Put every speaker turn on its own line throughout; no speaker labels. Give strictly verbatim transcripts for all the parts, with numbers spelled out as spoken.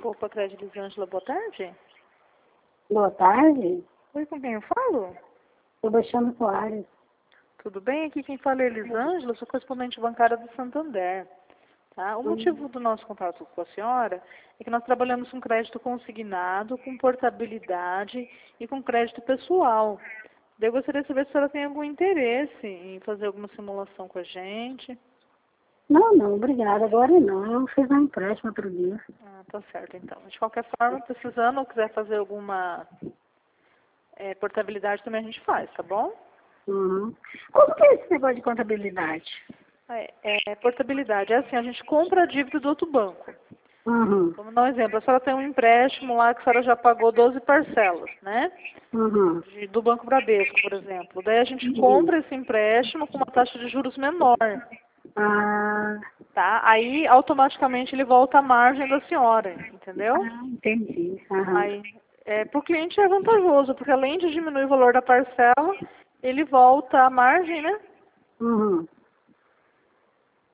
Opa, Crédito Elisângela, boa tarde.
Boa tarde.
Oi, com quem eu falo?
Sebastião Soares.
Tudo bem? Aqui quem fala é Elisângela, sou correspondente bancária do Santander. Tá? O motivo do nosso contato com a senhora é que nós trabalhamos com crédito consignado, com portabilidade e com crédito pessoal. Daí eu gostaria de saber se a senhora tem algum interesse em fazer alguma simulação com a gente.
Não, não, obrigada. Agora não. Eu fiz um empréstimo outro dia.
Ah, tá certo então. De qualquer forma, precisando ou quiser fazer alguma é, portabilidade também a gente faz, tá bom?
Uhum. Como que é esse negócio de contabilidade?
É, é, portabilidade é assim, a gente compra a dívida do outro banco.
Uhum.
Vamos dar um exemplo, a senhora tem um empréstimo lá que a senhora já pagou doze parcelas, né?
Uhum.
De- do Banco Bradesco, por exemplo. Daí a gente
Uhum.
compra esse empréstimo com uma taxa de juros menor,
Ah,
tá? Aí automaticamente ele volta à margem da senhora, entendeu?
ah, entendi. Aham.
Aí, é, para o cliente é vantajoso, porque além de diminuir o valor da parcela, ele volta à margem, né?
Uhum.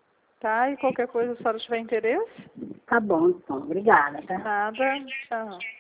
Tá? E qualquer coisa, se a senhora tiver interesse,
Tá bom, então. Obrigada, tá?
nada, tchau.